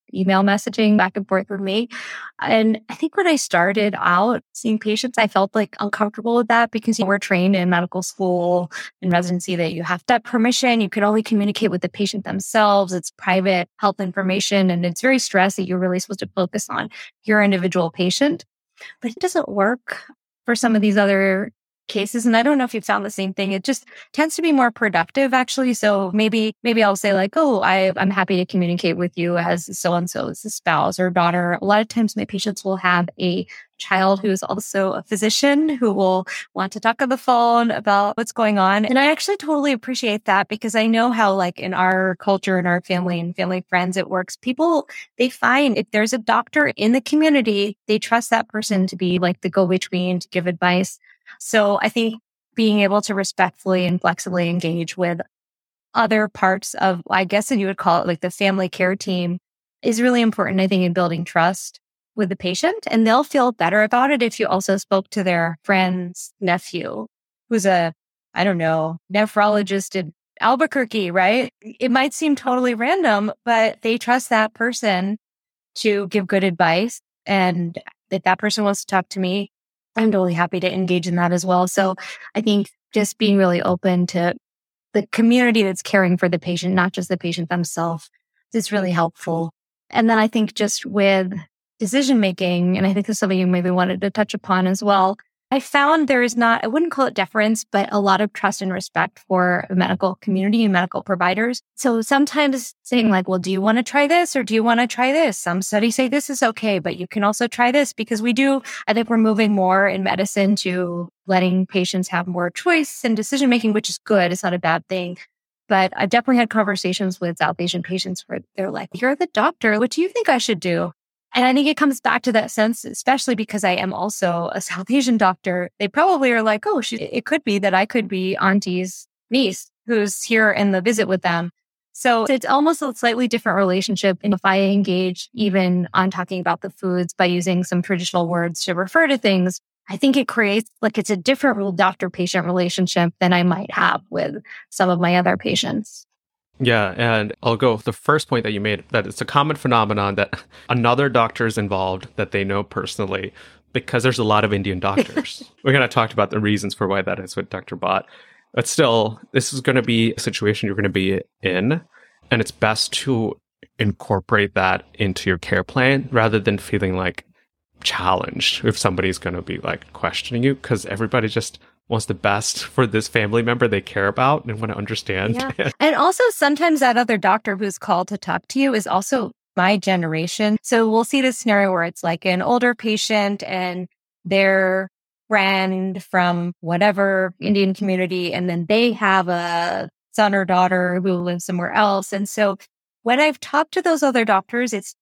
email messaging back and forth with me. And I think when I started out seeing patients, I felt like uncomfortable with that because we're trained in medical school and residency that you have to have permission. You can only communicate with the patient themselves. It's private health information, and it's very stressed that you're really supposed to focus on your individual patient. But it doesn't work for some of these other cases. And I don't know if you've found the same thing. It just tends to be more productive, actually. So maybe I'll say like, oh, I'm happy to communicate with you as so-and-so, as a spouse or daughter. A lot of times my patients will have a child who is also a physician who will want to talk on the phone about what's going on. And I actually totally appreciate that because I know how like in our culture, in our family and family friends, it works. People, they find if there's a doctor in the community, they trust that person to be like the go-between to give advice. So I think being able to respectfully and flexibly engage with other parts of, I guess that you would call it like the family care team is really important, I think, in building trust with the patient. And they'll feel better about it if you also spoke to their friend's nephew, who's a, I don't know, nephrologist in Albuquerque, right? It might seem totally random, but they trust that person to give good advice. And if that person wants to talk to me, I'm totally happy to engage in that as well. So I think just being really open to the community that's caring for the patient, not just the patient themselves, is really helpful. And then I think just with decision making, and I think this is something you maybe wanted to touch upon as well, I found there is not, I wouldn't call it deference, but a lot of trust and respect for the medical community and medical providers. So sometimes saying like, well, do you want to try this or do you want to try this? Some studies say this is okay, but you can also try this because I think we're moving more in medicine to letting patients have more choice and decision making, which is good. It's not a bad thing. But I've definitely had conversations with South Asian patients where they're like, you're the doctor. What do you think I should do? And I think it comes back to that sense, especially because I am also a South Asian doctor. They probably are like, oh, it could be that I could be auntie's niece who's here in the visit with them. So it's almost a slightly different relationship. And if I engage even on talking about the foods by using some traditional words to refer to things, I think it creates like it's a different doctor-patient relationship than I might have with some of my other patients. Yeah, and I'll go with the first point that you made, that it's a common phenomenon that another doctor is involved that they know personally because there's a lot of Indian doctors. We're going to talk about the reasons for why that is with Dr. Bhatt. But still, this is going to be a situation you're going to be in, and it's best to incorporate that into your care plan rather than feeling like challenged if somebody's going to be like questioning you, because everybody just wants the best for this family member they care about and want to understand. Yeah. And also sometimes that other doctor who's called to talk to you is also my generation. So we'll see this scenario where it's like an older patient and their friend from whatever Indian community, and then they have a son or daughter who lives somewhere else. And so when I've talked to those other doctors, it's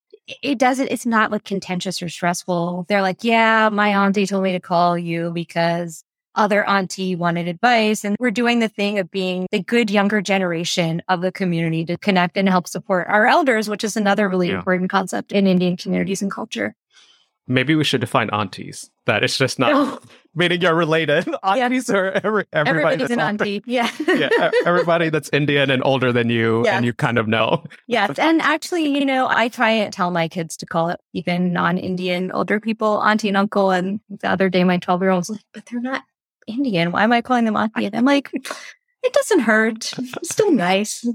not like contentious or stressful. They're like, yeah, my auntie told me to call you because other auntie wanted advice. And we're doing the thing of being the good younger generation of the community to connect and help support our elders, which is another really important concept in Indian communities and culture. Maybe we should define aunties. That it's just not meaning you're related. Aunties are everybody that's an auntie. Yeah. Yeah. Everybody that's Indian and older than you, and you kind of know. Yes. And actually, I try and tell my kids to call it even non-Indian older people, auntie and uncle. And the other day, my 12-year-old was like, but they're not Indian. Why am I calling them auntie? And I'm like, it doesn't hurt. It's still nice.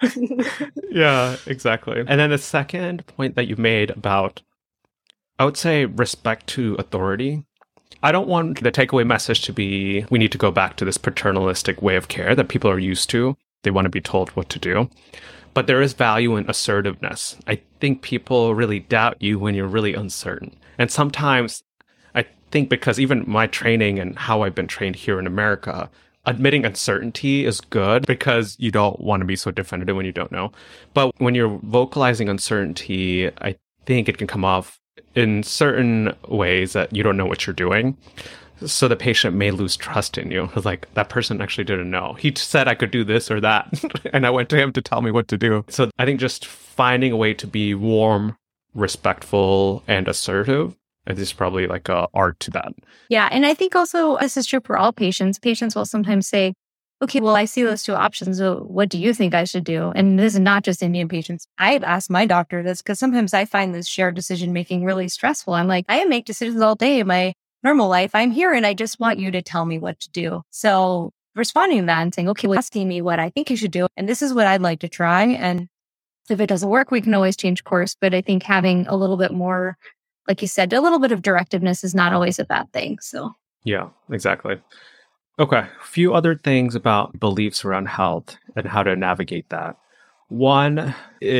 Yeah, exactly. And then the second point that you made about, I would say, respect to authority. I don't want the takeaway message to be, we need to go back to this paternalistic way of care that people are used to. They want to be told what to do. But there is value in assertiveness. I think people really doubt you when you're really uncertain. And sometimes I think because even my training and how I've been trained here in America, admitting uncertainty is good because you don't want to be so definitive when you don't know. But when you're vocalizing uncertainty, I think it can come off in certain ways that you don't know what you're doing. So the patient may lose trust in you. It's like, that person actually didn't know. He said I could do this or that. And I went to him to tell me what to do. So I think just finding a way to be warm, respectful, and assertive, there's probably like a art to that. Yeah. And I think also this is true for all patients. Patients will sometimes say, okay, well, I see those two options. So what do you think I should do? And this is not just Indian patients. I've asked my doctor this because sometimes I find this shared decision making really stressful. I'm like, I make decisions all day in my normal life. I'm here and I just want you to tell me what to do. So responding to that and saying, okay, well, asking me what I think you should do. And this is what I'd like to try. And if it doesn't work, we can always change course. But I think having a little bit more, like you said, a little bit of directiveness is not always a bad thing. So yeah, exactly. Okay. A few other things about beliefs around health and how to navigate that. One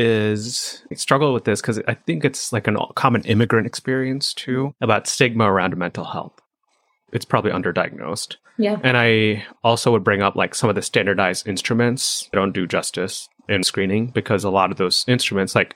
is I struggle with this because I think it's like a common immigrant experience too about stigma around mental health. It's probably underdiagnosed. yeah. And I also would bring up like some of the standardized instruments that don't do justice in screening because a lot of those instruments like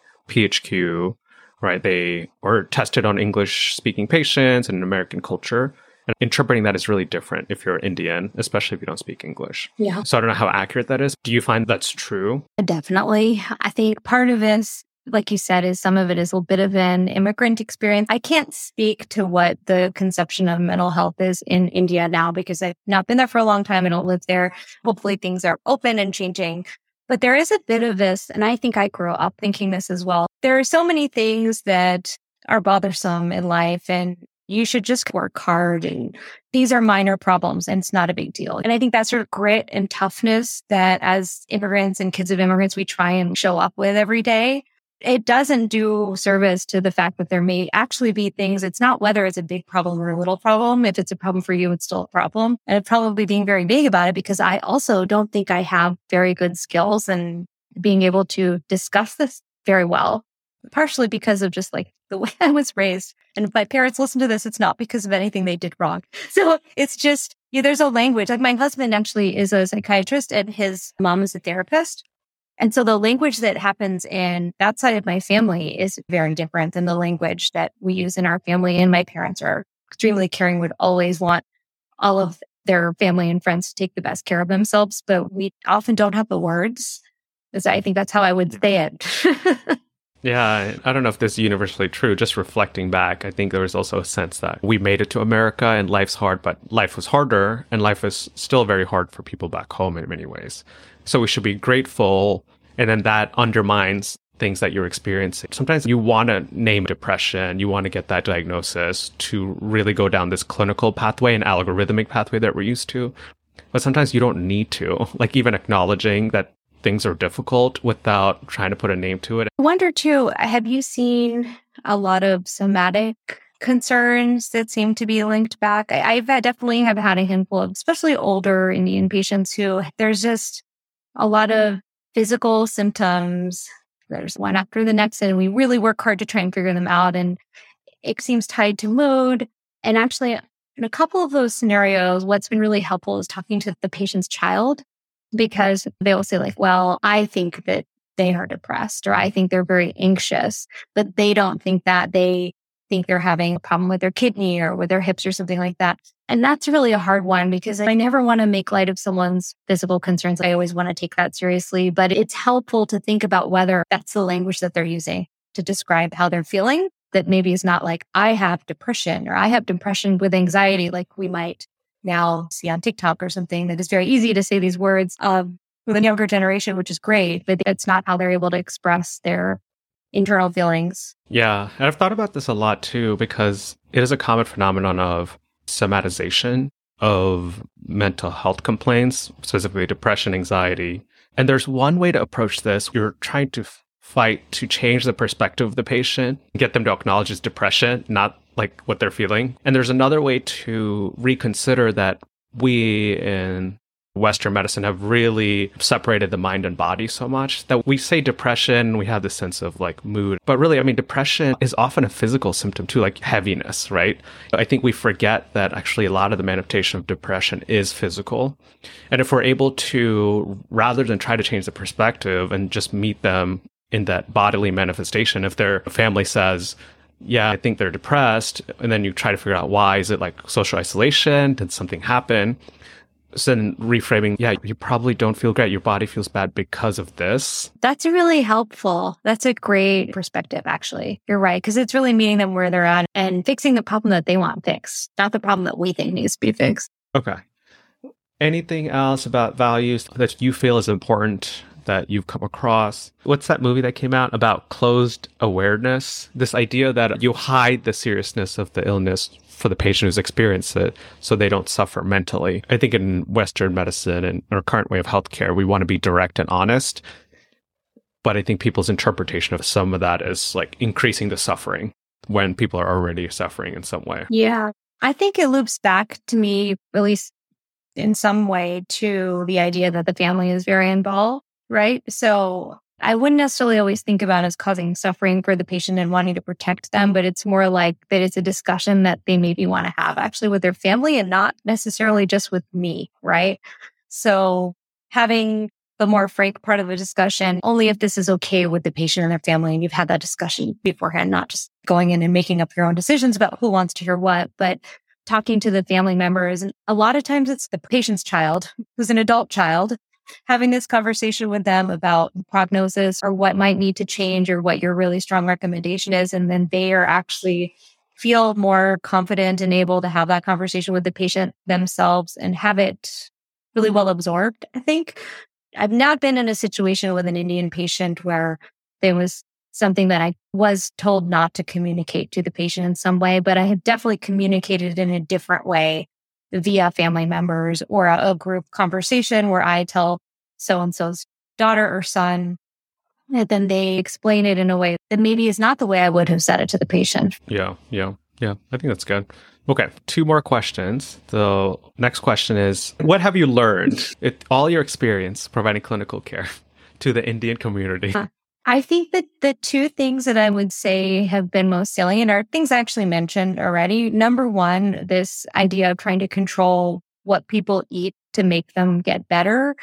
PHQ, right, they are tested on English speaking patients and American culture. And interpreting that is really different if you're Indian, especially if you don't speak English. Yeah. So I don't know how accurate that is. Do you find that's true? Definitely. I think part of it, like you said, is some of it is a bit of an immigrant experience. I can't speak to what the conception of mental health is in India now because I've not been there for a long time. I don't live there. Hopefully things are open and changing. But there is a bit of this, and I think I grew up thinking this as well. There are so many things that are bothersome in life and you should just work hard and these are minor problems and it's not a big deal. And I think that sort of grit and toughness that as immigrants and kids of immigrants, we try and show up with every day. It doesn't do service to the fact that there may actually be things. It's not whether it's a big problem or a little problem. If it's a problem for you, it's still a problem. And it's probably being very big about it because I also don't think I have very good skills in being able to discuss this very well. Partially because of just like the way I was raised. And if my parents listen to this, it's not because of anything they did wrong. So it's just, there's a language. Like my husband actually is a psychiatrist and his mom is a therapist. And so the language that happens in that side of my family is very different than the language that we use in our family. And my parents are extremely caring, would always want all of their family and friends to take the best care of themselves. But we often don't have the words. So I think that's how I would say it. Yeah, I don't know if this is universally true. Just reflecting back, I think there was also a sense that we made it to America and life's hard, but life was harder and life is still very hard for people back home in many ways. So we should be grateful. And then that undermines things that you're experiencing. Sometimes you want to name depression, you want to get that diagnosis to really go down this clinical pathway and algorithmic pathway that we're used to. But sometimes you don't need to, like even acknowledging that things are difficult without trying to put a name to it. I wonder too, have you seen a lot of somatic concerns that seem to be linked back? I've definitely have had a handful of, especially older Indian patients who there's just a lot of physical symptoms. There's one after the next, and we really work hard to try and figure them out. And it seems tied to mood. And actually, in a couple of those scenarios, what's been really helpful is talking to the patient's child, because they will say like, well, I think that they are depressed, or I think they're very anxious, but they don't think that. They think they're having a problem with their kidney or with their hips or something like that. And that's really a hard one because I never want to make light of someone's physical concerns. I always want to take that seriously, but it's helpful to think about whether that's the language that they're using to describe how they're feeling. That maybe is not like, I have depression or I have depression with anxiety, like we might now see on TikTok or something, that is very easy to say these words with a younger generation, which is great, but it's not how they're able to express their internal feelings. Yeah. And I've thought about this a lot too, because it is a common phenomenon of somatization of mental health complaints, specifically depression, anxiety. And there's one way to approach this. You're trying to fight to change the perspective of the patient, get them to acknowledge it's depression, not like what they're feeling. And there's another way to reconsider that we in Western medicine have really separated the mind and body so much that we say depression, we have this sense of like mood. But really, I mean, depression is often a physical symptom too, like heaviness, right? I think we forget that actually a lot of the manifestation of depression is physical. And if we're able to, rather than try to change the perspective and just meet them in that bodily manifestation, if their family says, yeah, I think they're depressed, and then you try to figure out why. Is it like social isolation? Did something happen? So then reframing, yeah, you probably don't feel great. Your body feels bad because of this. That's really helpful. That's a great perspective, actually. You're right, because it's really meeting them where they're at and fixing the problem that they want fixed, not the problem that we think needs to be fixed. Okay. Anything else about values that you feel is important that you've come across? What's that movie that came out about closed awareness? This idea that you hide the seriousness of the illness for the patient who's experienced it so they don't suffer mentally. I think in Western medicine and our current way of healthcare, we want to be direct and honest. But I think people's interpretation of some of that is like increasing the suffering when people are already suffering in some way. Yeah. I think it loops back to me, at least in some way, to the idea that the family is very involved, right? So I wouldn't necessarily always think about it as causing suffering for the patient and wanting to protect them, but it's more like that it's a discussion that they maybe want to have actually with their family and not necessarily just with me, right? So having the more frank part of the discussion, only if this is okay with the patient and their family, and you've had that discussion beforehand, not just going in and making up your own decisions about who wants to hear what, but talking to the family members. And a lot of times it's the patient's child, who's an adult child, having this conversation with them about prognosis or what might need to change or what your really strong recommendation is. And then they are actually feel more confident and able to have that conversation with the patient themselves and have it really well absorbed, I think. I've not been in a situation with an Indian patient where there was something that I was told not to communicate to the patient in some way, but I have definitely communicated in a different way via family members or a group conversation where I tell so-and-so's daughter or son, and then they explain it in a way that maybe is not the way I would have said it to the patient. Yeah. I think that's good. Okay, 2 more questions. The next question is, what have you learned in all your experience providing clinical care to the Indian community? I think that the 2 things that I would say have been most salient are things I actually mentioned already. Number 1, this idea of trying to control what people eat to make them get better.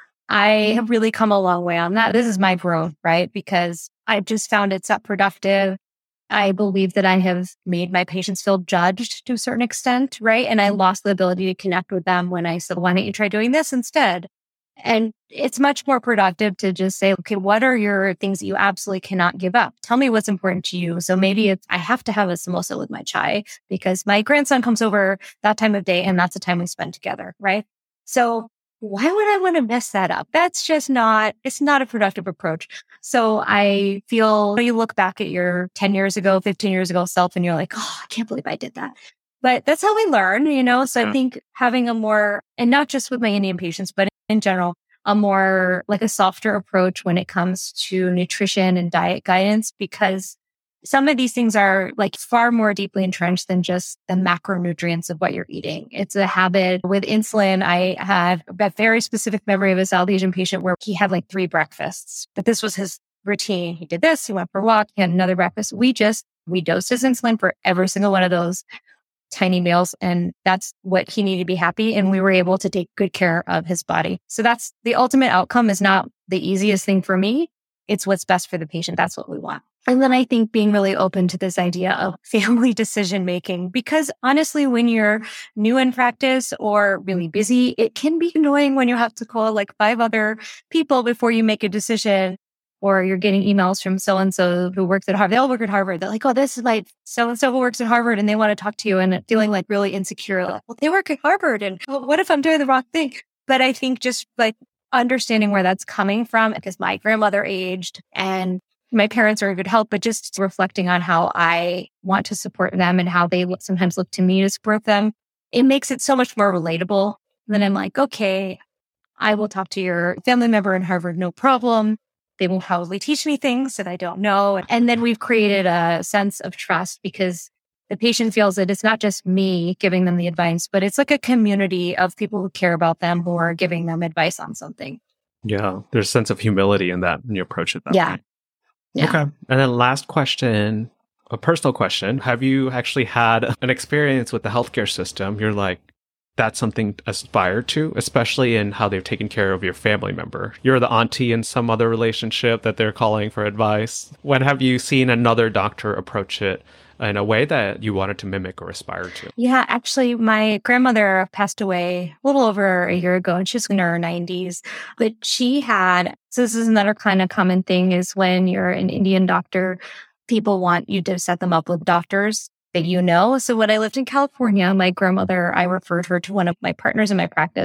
I have really come a long way on that. This is my growth, right? Because I've just found it's not productive. I believe that I have made my patients feel judged to a certain extent, right? And I lost the ability to connect with them when I said, why don't you try doing this instead? And it's much more productive to just say, okay, what are your things that you absolutely cannot give up? Tell me what's important to you. So maybe it's, I have to have a samosa with my chai because my grandson comes over that time of day and that's the time we spend together, right? So why would I want to mess that up? That's just it's not a productive approach. So I feel you look back at your 10 years ago, 15 years ago self and you're like, oh, I can't believe I did that. But that's how we learn, So I think having a more, and not just with my Indian patients, but in general, a more like a softer approach when it comes to nutrition and diet guidance, because some of these things are like far more deeply entrenched than just the macronutrients of what you're eating. It's a habit. With insulin, I had a very specific memory of a South Asian patient where he had like 3 breakfasts, but this was his routine. He did this, he went for a walk, he had another breakfast. We dosed his insulin for every single one of those tiny meals. And that's what he needed to be happy. And we were able to take good care of his body. So that's the ultimate outcome is not the easiest thing for me. It's what's best for the patient. That's what we want. And then I think being really open to this idea of family decision making, because honestly, when you're new in practice or really busy, it can be annoying when you have to call like 5 other people before you make a decision. Or you're getting emails from so-and-so who works at Harvard. They all work at Harvard. They're like, oh, this is my so-and-so who works at Harvard and they want to talk to you and feeling like really insecure. Like, well, they work at Harvard and what if I'm doing the wrong thing? But I think just like understanding where that's coming from, because my grandmother aged and my parents are in good health, but just reflecting on how I want to support them and how they sometimes look to me to support them, it makes it so much more relatable. Then I'm like, okay, I will talk to your family member in Harvard, no problem. They will probably teach me things that I don't know. And then we've created a sense of trust because the patient feels that it's not just me giving them the advice, but it's like a community of people who care about them, who are giving them advice on something. Yeah, there's a sense of humility in that when you approach it that way. Yeah. Okay. And then last question, a personal question. Have you actually had an experience with the healthcare system? You're like, that's something to aspire to, especially in how they've taken care of your family member. You're the auntie in some other relationship that they're calling for advice. When have you seen another doctor approach it in a way that you wanted to mimic or aspire to? Yeah, actually, my grandmother passed away a little over a year ago, and she's in her 90s. But she had, so this is another kind of common thing, is when you're an Indian doctor, people want you to set them up with doctors that you know. So when I lived in California, my grandmother, I referred her to one of my partners in my practice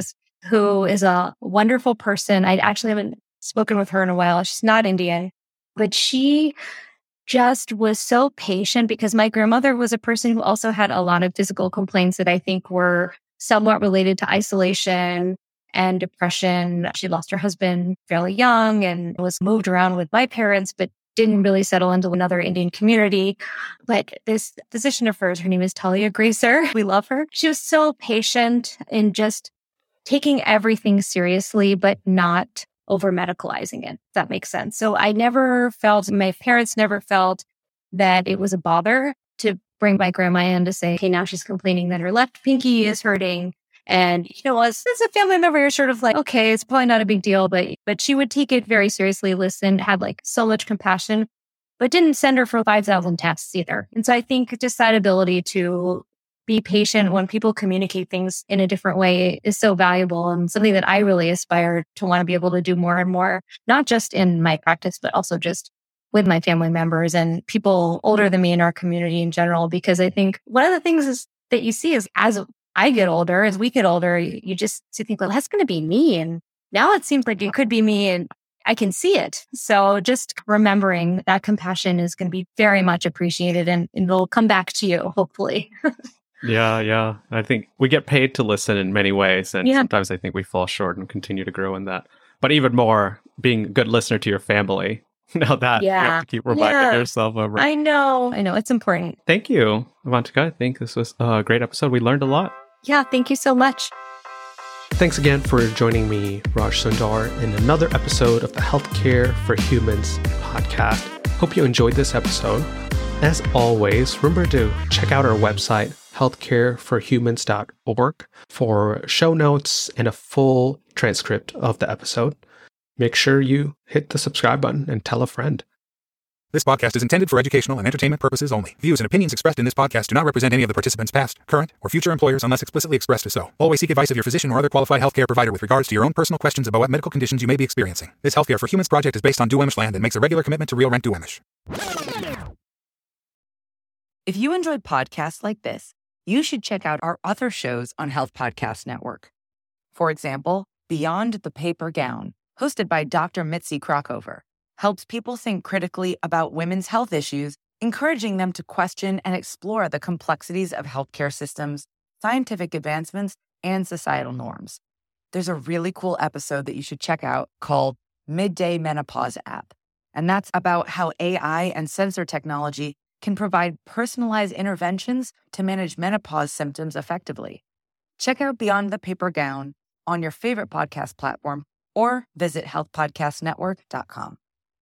who is a wonderful person. I actually haven't spoken with her in a while. She's not Indian, but she just was so patient because my grandmother was a person who also had a lot of physical complaints that I think were somewhat related to isolation and depression. She lost her husband fairly young and was moved around with my parents, but didn't really settle into another Indian community. But this physician of hers, her name is Talia Gracer. We love her. She was so patient in just taking everything seriously, but not over medicalizing it, if that makes sense. So I never felt, my parents never felt that it was a bother to bring my grandma in to say, okay, now she's complaining that her left pinky is hurting. And, as a family member, you're sort of like, okay, it's probably not a big deal, but she would take it very seriously, listen, had like so much compassion, but didn't send her for 5,000 tests either. And so I think just that ability to be patient when people communicate things in a different way is so valuable and something that I really aspire to want to be able to do more and more, not just in my practice, but also just with my family members and people older than me in our community in general. Because I think one of the things is that you see is as I get older, as we get older, you just think, well, that's going to be me. And now it seems like it could be me and I can see it. So just remembering that compassion is going to be very much appreciated and it'll come back to you, hopefully. Yeah. I think we get paid to listen in many ways. And sometimes I think we fall short and continue to grow in that. But even more, being a good listener to your family. Now that you have to keep reminding yourself of. I know. It's important. Thank you, Avantika. I think this was a great episode. We learned a lot. Yeah, thank you so much. Thanks again for joining me, Raj Sundar, in another episode of the Healthcare for Humans podcast. Hope you enjoyed this episode. As always, remember to check out our website, healthcareforhumans.org, for show notes and a full transcript of the episode. Make sure you hit the subscribe button and tell a friend. This podcast is intended for educational and entertainment purposes only. Views and opinions expressed in this podcast do not represent any of the participants' past, current, or future employers unless explicitly expressed as so. Always seek advice of your physician or other qualified healthcare provider with regards to your own personal questions about what medical conditions you may be experiencing. This Healthcare for Humans project is based on Duwamish land and makes a regular commitment to Real Rent Duwamish. If you enjoyed podcasts like this, you should check out our other shows on Health Podcast Network. For example, Beyond the Paper Gown, hosted by Dr. Mitzi Krockover, helps people think critically about women's health issues, encouraging them to question and explore the complexities of healthcare systems, scientific advancements, and societal norms. There's a really cool episode that you should check out called Midday Menopause App, and that's about how AI and sensor technology can provide personalized interventions to manage menopause symptoms effectively. Check out Beyond the Paper Gown on your favorite podcast platform or visit healthpodcastnetwork.com.